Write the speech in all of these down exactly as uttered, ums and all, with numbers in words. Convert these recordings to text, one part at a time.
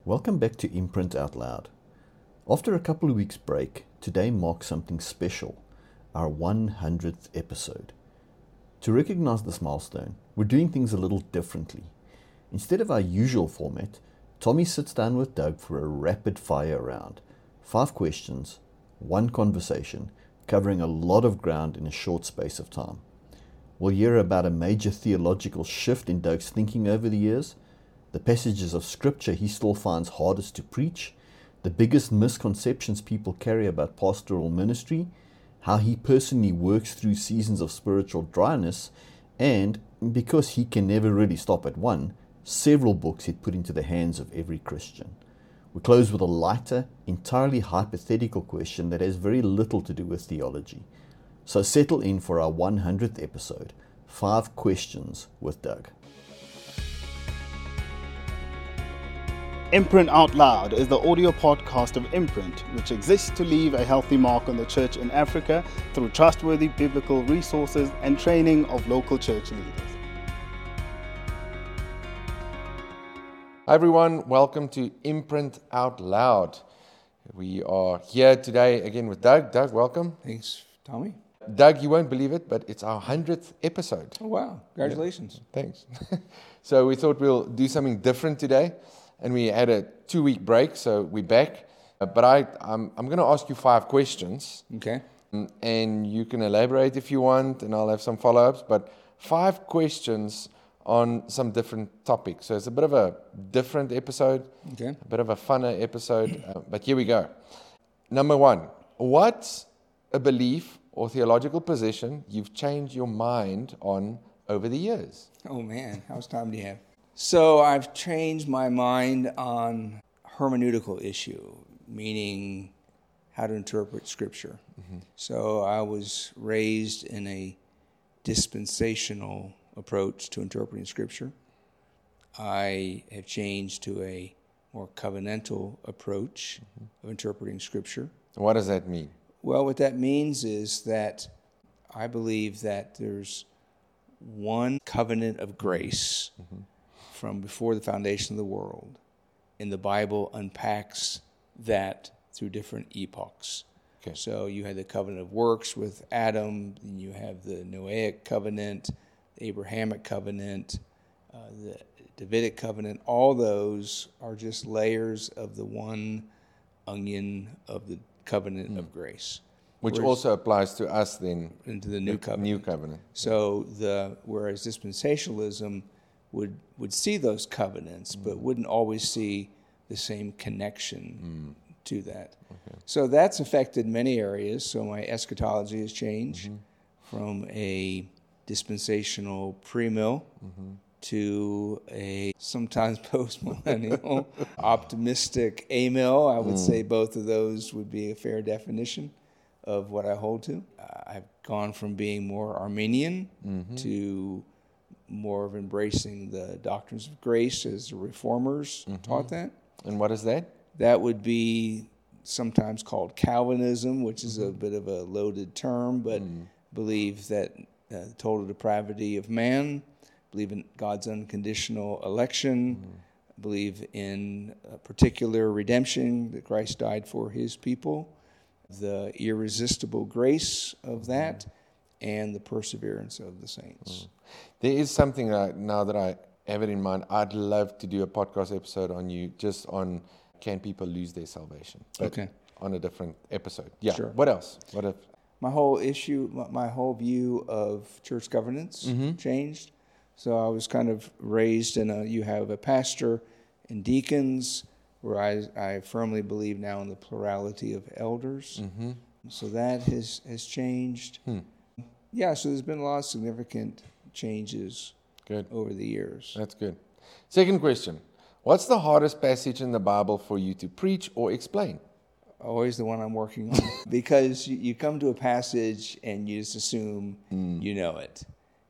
Welcome back to Imprint Out Loud. After a couple of weeks break, today marks something special, our one hundredth episode. To recognize this milestone, we're doing things a little differently. Instead of our usual format, Tommy sits down with Doug for a rapid fire round. Five questions, one conversation, covering a lot of ground in a short space of time. We'll hear about a major theological shift in Doug's thinking over the years, the passages of scripture he still finds hardest to preach, the biggest misconceptions people carry about pastoral ministry, how he personally works through seasons of spiritual dryness, and, because he can never really stop at one, several books he'd put into the hands of every Christian. We close with a lighter, entirely hypothetical question that has very little to do with theology. So settle in for our one hundredth episode, Five Questions with Doug. Imprint Out Loud is the audio podcast of Imprint, which exists to leave a healthy mark on the church in Africa through trustworthy biblical resources and training of local church leaders. Hi everyone, welcome to Imprint Out Loud. We are here today again with Doug. Doug, welcome. Thanks, Tommy. Doug, you won't believe it, but it's our one hundredth episode. Oh, wow. Congratulations. Yeah, thanks. So we thought we'll do something different today. And we had a two-week break, so we're back. Uh, but I, I'm, I'm going to ask you five questions. Okay. Um, and you can elaborate if you want, and I'll have some follow-ups. But five questions on some different topics. So it's a bit of a different episode, Okay. a bit of a funner episode. Uh, but here we go. Number one, what's a belief or theological position you've changed your mind on over the years? Oh, man. How much time do you have? So I've changed my mind on hermeneutical issue, meaning how to interpret Scripture. Mm-hmm. So I was raised in a dispensational approach to interpreting Scripture. I have changed to a more covenantal approach mm-hmm. of interpreting Scripture. What does that mean? Well, what that means is that I believe that there's one covenant of grace mm-hmm. from before the foundation of the world, and the Bible unpacks that through different epochs. Okay. So you had the covenant of works with Adam, then you have the Noahic covenant, the Abrahamic covenant, uh, the Davidic covenant. All those are just layers of the one onion of the covenant mm. of grace. Which whereas, also applies to us then. Into the new the covenant. New covenant. So the whereas dispensationalism would would see those covenants, mm. but wouldn't always see the same connection mm. to that. Okay. So that's affected many areas. So my eschatology has changed mm-hmm. from a dispensational pre-mill mm-hmm. to a sometimes post-millennial optimistic amill. I would mm. say both of those would be a fair definition of what I hold to. Uh, I've gone from being more Arminian mm-hmm. to more of embracing the doctrines of grace as the reformers mm-hmm. taught that. And what is that? That would be sometimes called Calvinism, which is mm-hmm. a bit of a loaded term, but mm. believe that uh, total depravity of man, believe in God's unconditional election, mm. believe in a particular redemption, that Christ died for his people, the irresistible grace of that, mm. and the perseverance of the saints. Mm. There is something uh, now that I have it in mind. I'd love to do a podcast episode on you, just on can people lose their salvation. But okay. on a different episode. Yeah. Sure. What else? What if? My whole issue, my, my whole view of church governance mm-hmm. changed. So I was kind of raised in a, you have a pastor and deacons, where I, I firmly believe now in the plurality of elders. Mm-hmm. So that has, has changed. Hmm. Yeah, so there's been a lot of significant changes good. Over the years. That's good. Second question. What's the hardest passage in the Bible for you to preach or explain? Always the one I'm working on. Because you, you come to a passage and you just assume mm. you know it.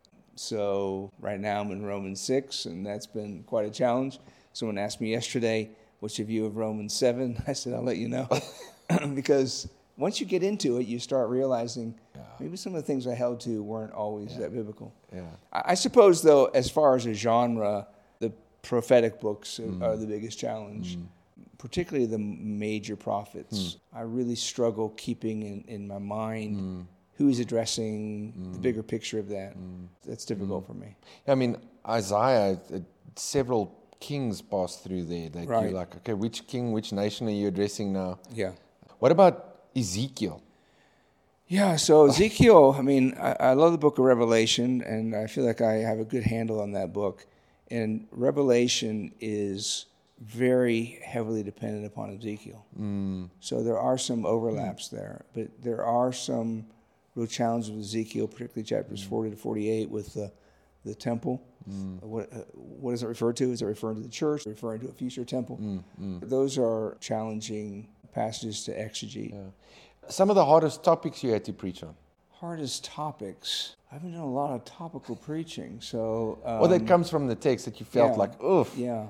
So right now I'm in Romans six, and that's been quite a challenge. Someone asked me yesterday, what's your view of Romans seven? I said, I'll let you know. Because once you get into it, you start realizing yeah. maybe some of the things I held to weren't always yeah. that biblical. Yeah. I, I suppose, though, as far as a genre, the prophetic books mm. are the biggest challenge. Mm. particularly the major prophets. Mm. I really struggle keeping in, in my mind mm. who he's addressing, mm. the bigger picture of that. Mm. That's difficult mm. for me. I mean, Isaiah, uh, several kings passed through there. That right. You're like, okay, which king, which nation are you addressing now? Yeah. What about Ezekiel? Yeah, so Ezekiel, I mean, I, I love the book of Revelation, and I feel like I have a good handle on that book. And Revelation is very heavily dependent upon Ezekiel. Mm. So there are some overlaps mm. there, but there are some real challenges with Ezekiel, particularly chapters mm. forty to forty-eight with the, the temple. Mm. What, uh, what is it referred to? Is it referring to the church, referring to a future temple? Mm. Mm. Those are challenging passages to exegete. Yeah. Some of the hardest topics you had to preach on? Hardest topics? I haven't done a lot of topical preaching, so... Um, well, that comes from the text that you felt yeah, like, oof. Yeah.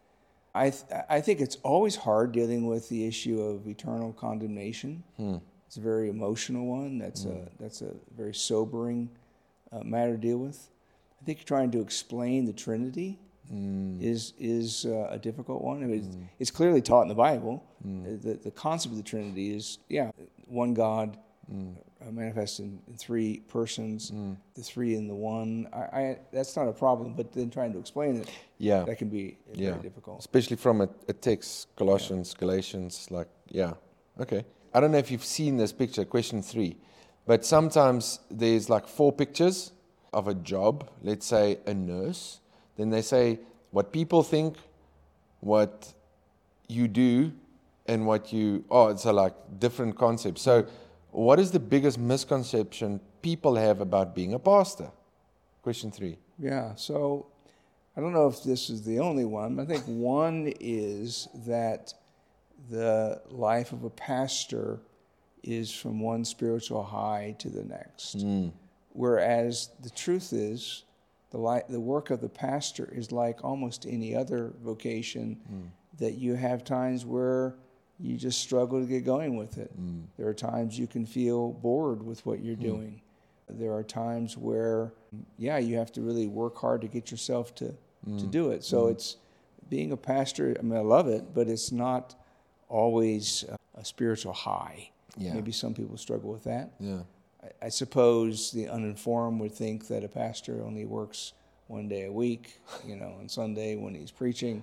I th- I think it's always hard dealing with the issue of eternal condemnation. Hmm. It's a very emotional one. That's hmm. a that's a very sobering uh, matter to deal with. I think trying to explain the Trinity mm. is is uh, a difficult one. I mean, mm. it's, it's clearly taught in the Bible. Mm. The the concept of the Trinity is yeah, one God mm. uh, manifest in, in three persons, mm. the three in the one. I, I that's not a problem, but then trying to explain it, yeah, that can be yeah. very difficult, especially from a, a text, Colossians, yeah. Galatians. Like yeah, okay. I don't know if you've seen this picture, question three, but sometimes there's like four pictures of a job, let's say a nurse, then they say what people think, what you do, and what you, oh, it's a like different concepts. So what is the biggest misconception people have about being a pastor? Question three. Yeah, so I don't know if this is the only one. I think one is that the life of a pastor is from one spiritual high to the next. Mm. Whereas the truth is, the li- the work of the pastor is like almost any other vocation, mm. that you have times where you just struggle to get going with it. Mm. There are times you can feel bored with what you're mm. doing. There are times where, yeah, you have to really work hard to get yourself to, mm. to do it. So mm. it's being a pastor, I mean, I love it, but it's not always a, a spiritual high. Yeah. Maybe some people struggle with that. Yeah. I suppose the uninformed would think that a pastor only works one day a week, you know, on Sunday when he's preaching,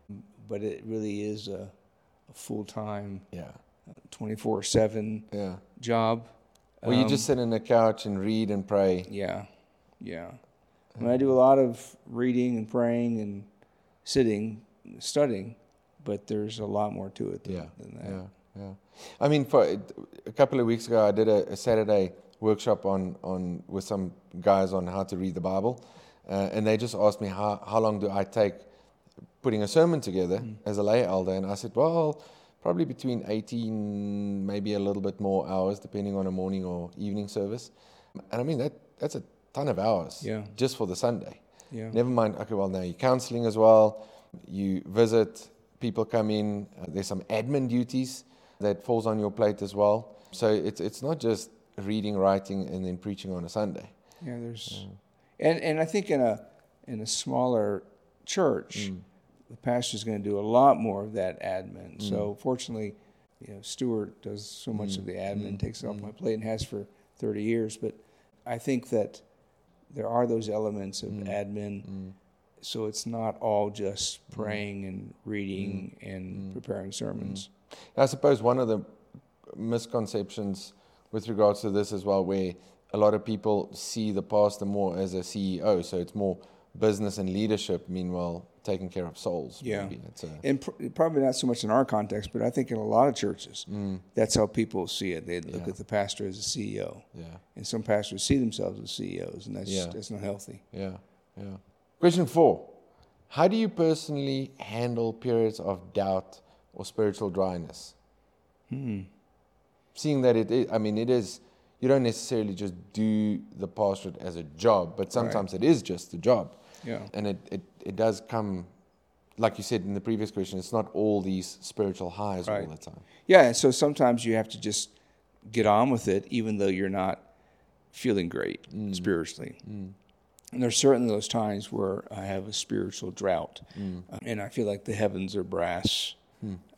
but it really is a, a full-time, yeah, twenty-four seven yeah. job. Well, um, you just sit on the couch and read and pray. Yeah, yeah. I mean, I do a lot of reading and praying and sitting, studying, but there's a lot more to it than, yeah. than that. Yeah, yeah. I mean, for a couple of weeks ago, I did a, a Saturday workshop on, on with some guys on how to read the Bible, uh, and they just asked me how, how long do I take putting a sermon together mm. as a lay elder, and I said, well, probably between eighteen, maybe a little bit more hours, depending on a morning or evening service. And I mean, that that's a ton of hours yeah. just for the Sunday. Yeah. Never mind, okay, well, now you're counseling as well, you visit, people come in, uh, there's some admin duties that falls on your plate as well. So it's it's not just reading, writing, and then preaching on a Sunday. Yeah, there's, yeah. and and I think in a in a smaller church, mm. the pastor's going to do a lot more of that admin. Mm. So fortunately, you know, Stuart does so much mm. of the admin, mm. takes it off mm. my plate, and has for thirty years. But I think that there are those elements of mm. admin. Mm. So it's not all just praying mm. and reading mm. and mm. preparing sermons. Mm. I suppose one of the misconceptions with regards to this as well, where a lot of people see the pastor more as a C E O, so it's more business and leadership, meanwhile taking care of souls. Yeah, maybe. It's a, and pr- probably not so much in our context, but I think in a lot of churches, mm. that's how people see it. They look yeah. at the pastor as a C E O, yeah, and some pastors see themselves as C E Os, and that's yeah. that's not healthy. Yeah, yeah. Question four: how do you personally handle periods of doubt or spiritual dryness? Hmm. Seeing that it is, I mean, it is, you don't necessarily just do the pastorate as a job, but sometimes right. it is just a job. Yeah. And it, it, it does come, like you said in the previous question, it's not all these spiritual highs right. all the time. Yeah, and so sometimes you have to just get on with it, even though you're not feeling great mm. spiritually. Mm. And there's certainly those times where I have a spiritual drought, mm. uh, and I feel like the heavens are brass. Mm.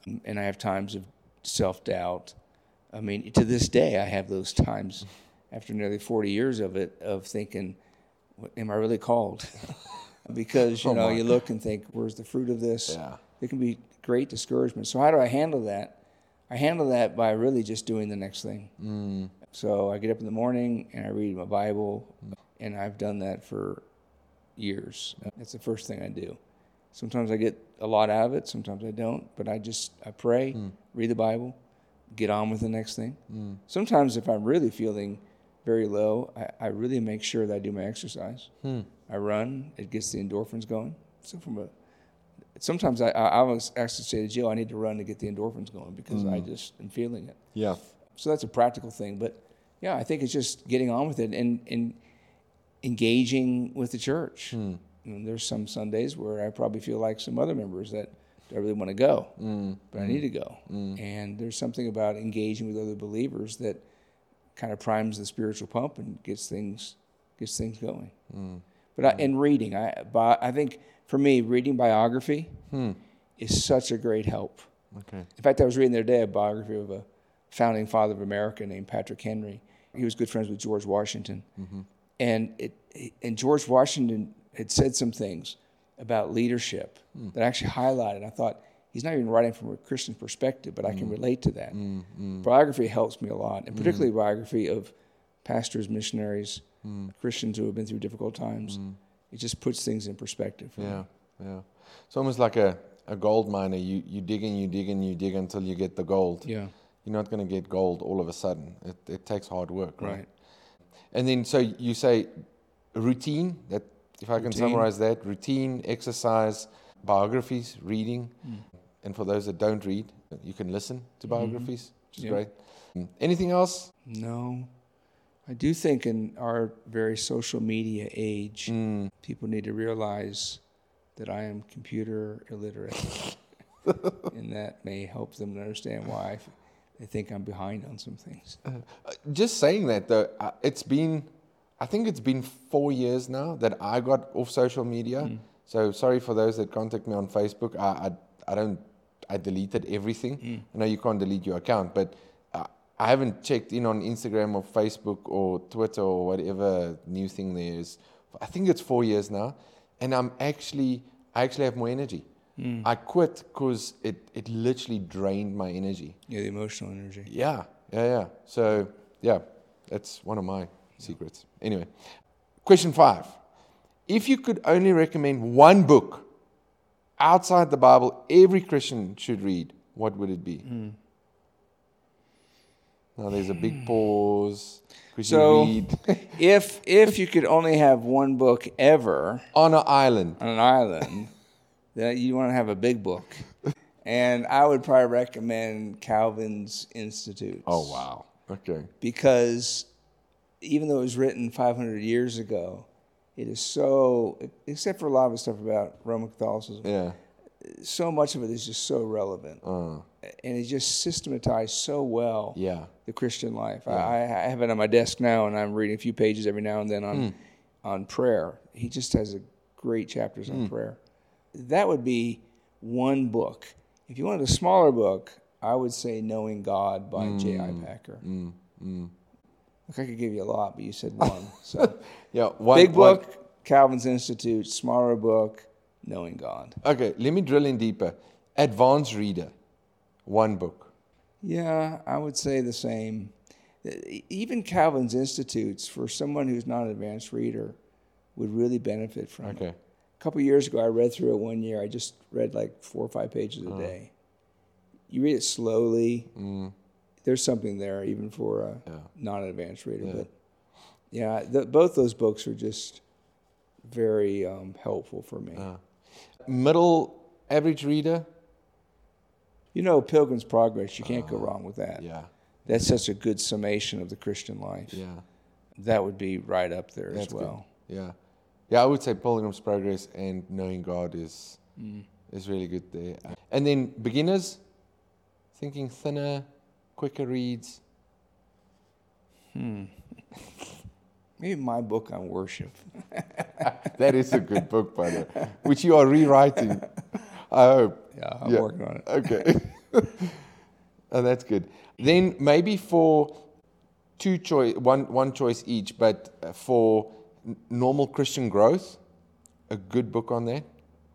and I have times of self-doubt. I mean, to this day, I have those times after nearly forty years of it, of thinking, am I really called? Because, you Oh know, my. you look and think, where's the fruit of this? Yeah. There can be great discouragement. So how do I handle that? I handle that by really just doing the next thing. Mm. So I get up in the morning and I read my Bible, and I've done that for years. That's the first thing I do. Sometimes I get a lot out of it, sometimes I don't, but I just, I pray, Mm. read the Bible, get on with the next thing. Mm. Sometimes if I'm really feeling very low, I, I really make sure that I do my exercise. Mm. I run, it gets the endorphins going. So from a, sometimes I, I, I was actually say to Jill, I need to run to get the endorphins going because I just am feeling it. Yeah. So that's a practical thing. But yeah, I think it's just getting on with it and, and engaging with the church. Mm. I mean, there's some Sundays where I probably feel like some other members that I really want to go, Mm. but I need to go. Mm. And there's something about engaging with other believers that kind of primes the spiritual pump and gets things gets things going. Mm. But I, in reading, I bi- I think for me, reading biography Mm. is such a great help. Okay. In fact, I was reading the other day a biography of a founding father of America named Patrick Henry. He was good friends with George Washington. Mm-hmm. And it, and George Washington had said some things about leadership Mm. that I actually highlighted. I thought, he's not even writing from a Christian perspective, but I can relate to that. Mm. Mm. Biography helps me a lot, and particularly biography of pastors, missionaries, Mm. Christians who have been through difficult times. Mm. It just puts things in perspective for Yeah. me. Yeah. It's almost like a, a gold miner. You you dig and you dig and you dig until you get the gold. Yeah, You're not going to get gold all of a sudden. It it takes hard work, right? right. And then so you say routine. That if I can Routine. summarize that: routine, exercise, biographies, reading, Mm. and for those that don't read, you can listen to biographies, which is Yeah. great. Mm. Anything else? No. I do think in our very social media age, Mm. people need to realize that I am computer illiterate. And that may help them to understand why they think I'm behind on some things. Uh, just saying that though, uh, it's been, I think it's been four years now that I got off social media. Mm. So sorry for those that contact me on Facebook. I I, I don't, I deleted everything. Mm. I know you can't delete your account, but uh, I haven't checked in on Instagram or Facebook or Twitter or whatever new thing there is. I think it's four years now, and I'm actually, I actually have more energy. Mm. I quit because it, it literally drained my energy. Yeah, the emotional energy. Yeah, yeah, yeah. So, yeah, that's one of my secrets. Anyway, question five. If you could only recommend one book outside the Bible every Christian should read, what would it be? Mm. Now, there's a big pause. Could So- you read If if you could only have one book ever On an Island? on an island, then you want to have a big book. And I would probably recommend Calvin's Institutes. Oh, wow. Okay. Because even though it was written five hundred years ago, it is so, except for a lot of the stuff about Roman Catholicism, Yeah. so much of it is just so relevant. Uh, And it just systematized so well yeah. the Christian life. I, I have it on my desk now, and I'm reading a few pages every now and then on Mm. on prayer. He just has a great chapters on Mm. prayer. That would be one book. If you wanted a smaller book, I would say Knowing God by J I Packer. Mm, mm. Look, I could give you a lot, but you said one. So Yeah. One, big one- book, Calvin's Institute. Smaller book, Knowing God. Okay, let me drill in deeper. Advanced reader, one book. Yeah, I would say the same. Even Calvin's Institutes, for someone who's not an advanced reader, would really benefit from it. Okay. A couple of years ago, I read through it one year. I just read like four or five pages a day. You read it slowly. Mm, There's something there, even for a yeah. non-advanced reader. Yeah. But yeah, the, both those books are just very um, helpful for me. Uh, middle average reader. You know, Pilgrim's Progress, you can't go wrong with that. Yeah. That's such a good summation of the Christian life. Yeah. That would be right up there That's as well. good. Yeah. Yeah, I would say Pilgrim's Progress and Knowing God is Mm. is really good there. And then beginners, thinking thinner, quicker reads. Hmm. Maybe my book on worship. That is a good book, by the way, which you are rewriting. I hope. Yeah, I'm Yeah. working on it. Okay. Oh, that's good. Then maybe for two choice, one one choice each, but for n- normal Christian growth, a good book on that.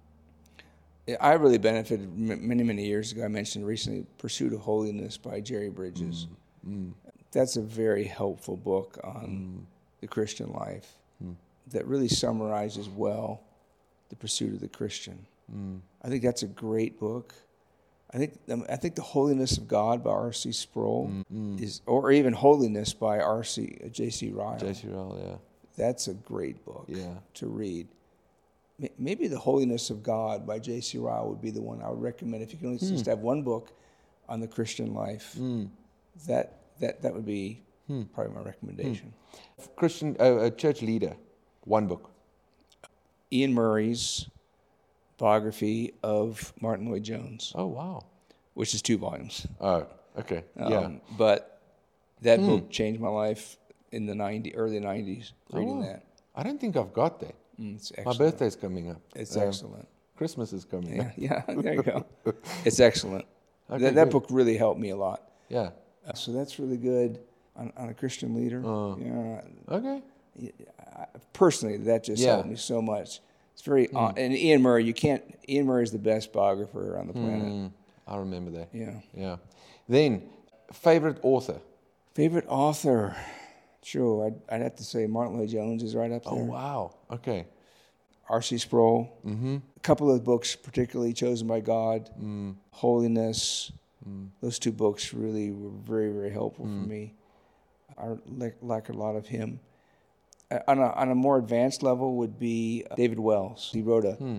I really benefited m- many, many years ago. I mentioned recently Pursuit of Holiness by Jerry Bridges. Mm. Mm. That's a very helpful book on mm. the Christian life mm. that really summarizes well the pursuit of the Christian. Mm. I think that's a great book. I think um, I think The Holiness of God by R C Sproul mm. is, or even Holiness by R C J C Ryle. J C Ryle, yeah. That's a great book yeah. to read. Maybe The Holiness of God by J C Ryle would be the one I would recommend. If you can only mm. just have one book on the Christian life, mm. that that that would be mm. probably my recommendation. Mm. Christian, uh, a church leader, one book. Ian Murray's biography of Martin Lloyd-Jones. Oh, wow. Which is two volumes. Oh, okay. Um, yeah. But that mm. book changed my life in the ninety, early nineties, reading oh, that. I don't think I've got that. Mm, it's my birthday's coming up. It's um, excellent. Christmas is coming yeah, up. Yeah, there you go. It's excellent. Okay, that that book really helped me a lot. Yeah. Uh, so that's really good on, on a Christian leader. Uh, yeah. Okay. I, personally, that just yeah. helped me so much. It's very mm. uh, and Ian Murray. You can't. Ian Murray is the best biographer on the planet. Mm, I remember that. Yeah. Yeah. Then, favorite author. Favorite author. Sure, I'd, I'd have to say Martin Lloyd-Jones is right up there. Oh, wow. Okay. R C Sproul. Mm-hmm. A couple of books, particularly Chosen by God, mm. Holiness. Mm. Those two books really were very, very helpful mm. for me. I like, like a lot of him. On a, on a more advanced level would be David Wells. He wrote a mm.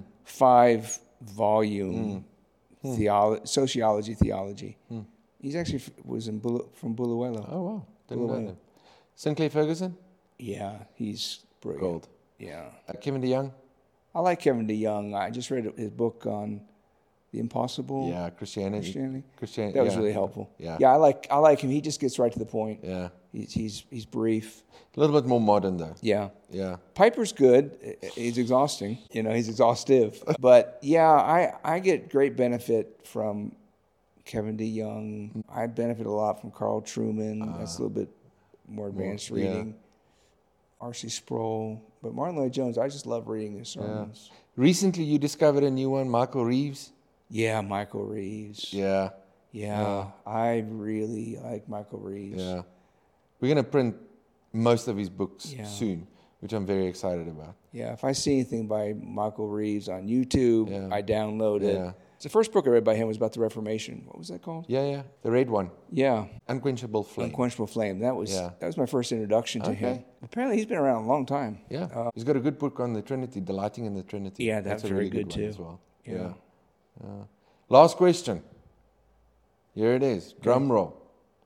five-volume mm. theolo- sociology theology. Mm. He's actually f- was in Bulu- from Buluelo. Oh, wow. Didn't know that. Sinclair Ferguson? Yeah, he's brilliant. Gold. Yeah. Uh, Kevin DeYoung? I like Kevin DeYoung. I just read his book on the impossible. Yeah, Christianity. Christianity. Christianity. That was yeah. really helpful. Yeah. Yeah, I like I like him. He just gets right to the point. Yeah. He's he's he's brief. A little bit more modern though. Yeah. Yeah. Piper's good. He's exhausting. You know, he's exhaustive. But yeah, I, I get great benefit from Kevin DeYoung. I benefit a lot from Carl Trueman. Uh, That's a little bit more advanced more, reading. Yeah. R C Sproul. But Martin Lloyd-Jones, I just love reading his sermons. Yeah. Recently you discovered a new one, Michael Reeves. Yeah, Michael Reeves. Yeah. Yeah. Yeah. I really like Michael Reeves. Yeah. We're going to print most of his books yeah. soon, which I'm very excited about. Yeah, if I see anything by Michael Reeves on YouTube, yeah. I download it. Yeah. The first book I read by him was about the Reformation. What was that called? Yeah, yeah, the red one. Yeah. Unquenchable Flame. Unquenchable Flame. That was yeah. that was my first introduction to okay. him. Apparently he's been around a long time. Yeah. Uh, he's got a good book on the Trinity, Delighting in the Trinity. Yeah, that's, that's a very really good, good too. As well. Yeah. yeah. yeah. Last question. Here it is. Drum okay. roll.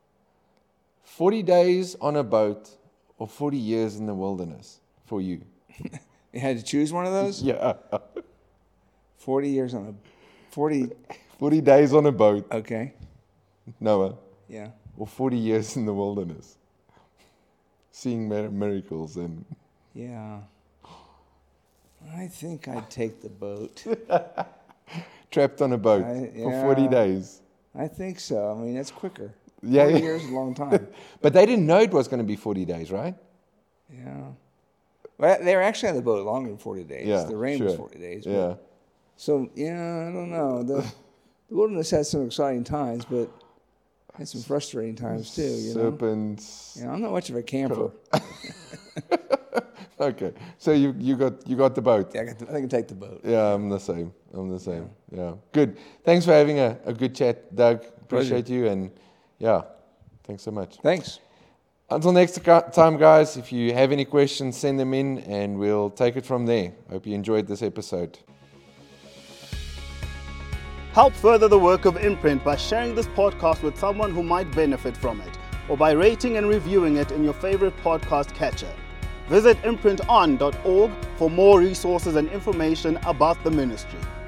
forty days on a boat or forty years in the wilderness for you? You had to choose one of those? Yeah. forty years on a... forty... forty days on a boat. Okay. Noah. Yeah. Or forty years in the wilderness. Seeing miracles and... Yeah. I think I'd take the boat. Trapped on a boat I, yeah, for forty days. I think so. I mean, that's quicker. Yeah, forty yeah. years is a long time. But they didn't know it was going to be forty days, right? Yeah. Well, they were actually on the boat longer than forty days. Yeah, the rain sure. was forty days. Yeah. So, yeah, I don't know. The, the wilderness had some exciting times, but had some frustrating times too. You Serpents. know? Yeah, I'm not much of a camper. Okay, so you you got you got the boat. Yeah, I, got the, I think I take the boat. Yeah, I'm the same. I'm the same. Yeah, yeah. Good. Thanks for having a, a good chat, Doug. Appreciate Pleasure. you, and yeah, thanks so much. Thanks. Until next time, guys, if you have any questions, send them in, and we'll take it from there. Hope you enjoyed this episode. Help further the work of Imprint by sharing this podcast with someone who might benefit from it, or by rating and reviewing it in your favorite podcast catcher. Visit imprint on dot org for more resources and information about the ministry.